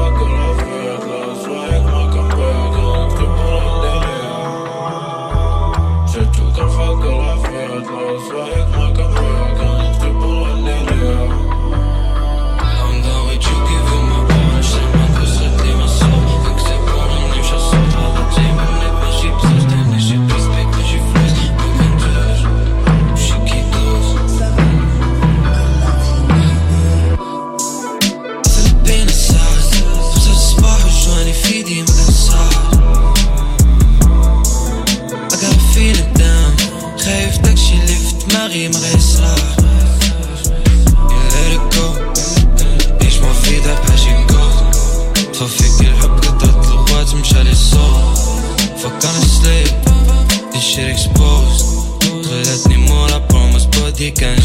نفكر فيك لا سوايك ما كان بيك نكتب الليل شجوك نفكر فيك لا سوايك ما كان بيك نكتب الليل I'm done with you giving my all عشان ما كسرت لي مصاب نكتب ونمشي الصوت على جيبي منك ماشي بزاف ماشي بريسبكت ماشي فلوس ما كنتوش وشي كيدوز فلبين الساعة 5 الصباح وجواني في ايدي مكان الساعة I got a feeling down خايف داكشي اللي في دماغي ما غيصرا You let it go عيش ما في داب حاجي كود تفيك الحب قدرت الغوات مشى لي الصوت Fuck on a sleep This shit exposed خلتني مورا promise body كان